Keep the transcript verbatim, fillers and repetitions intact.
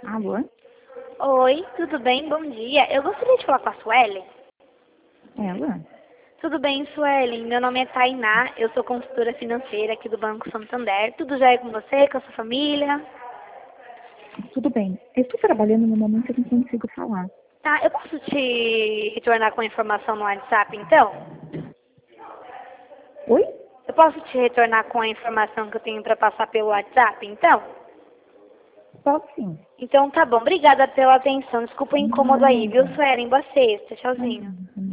Alô? Oi, tudo bem? Bom dia. Eu gostaria de falar com a Suelen. Ela? Tudo bem, Suelen? Meu nome é Tainá, eu sou consultora financeira aqui do Banco Santander. Tudo já é com você, com a sua família? Tudo bem. Eu estou trabalhando no momento que eu não consigo falar. Tá, eu posso te retornar com a informação no WhatsApp, então? Oi? Eu posso te retornar com a informação que eu tenho para passar pelo WhatsApp, então? Pode sim. Então tá bom, obrigada pela atenção. Desculpa o incômodo aí, viu, Nada. Suelen? Boa sexta, tchauzinho. Nada.